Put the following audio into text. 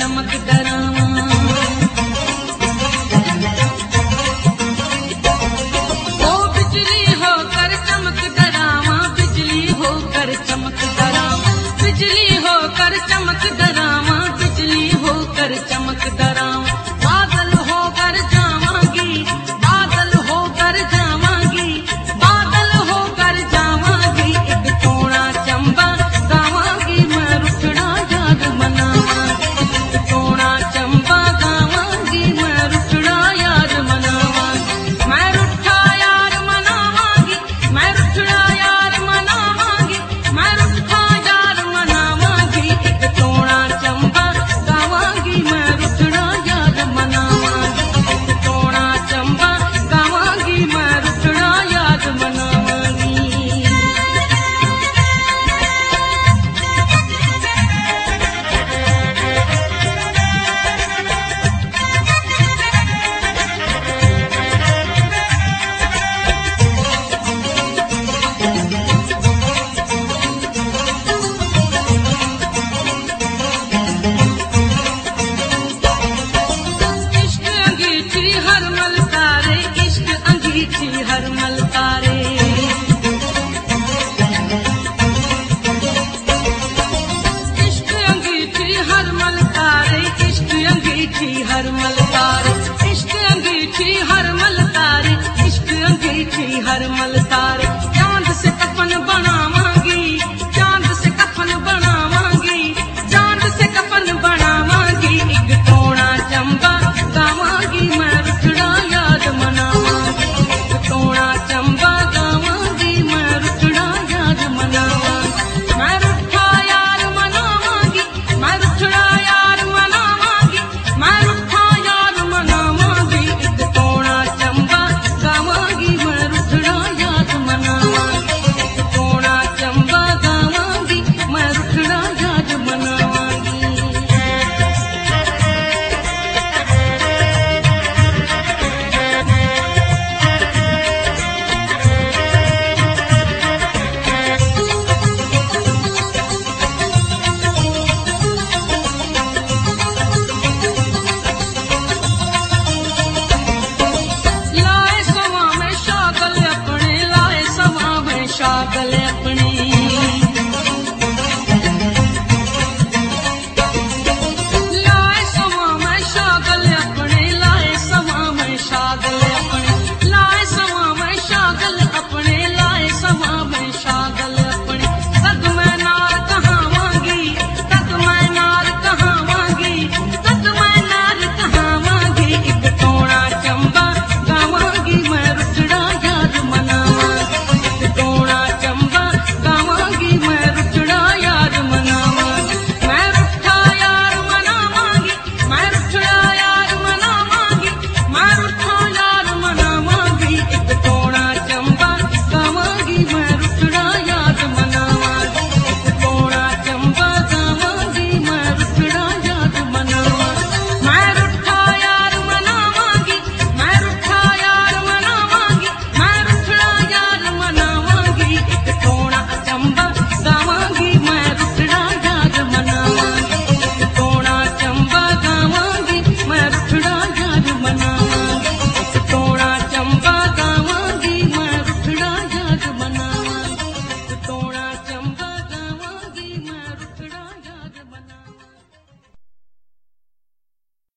चमक डरावा। ओ बिजली होकर चमक डरावा, बिजली होकर चमक डरावा, बिजली होकर चमक डरावा, बिजली होकर चमक डरावा। बादल होकर जावांगी, बादल होकर जावांगी, बादल होकर जावांगी। एक टोणा चंबा गावांगी, मैं रुखड़ा याद मनावांगी। एक टोणा चंबा गावांगी, मैं रुखड़ा याद मनावांगी। मैं रुठा यार मनावांगी, मैं रुखड़ा यार मनावांगी, मैं रुठा यार मनावांगी। एक टोणा चंबा गावांगी, मैं रुखड़ा याद मनावांगी। एक टोणा चंबा गावांगी, मैं रुखड़ा याद मनावांगी। इश्क अंगीठी हर मल तारे, इश्क अंगीठी हर मल तारे। इश्क अंगीठी हर मल तारे, इश्क अंगीठी हर मल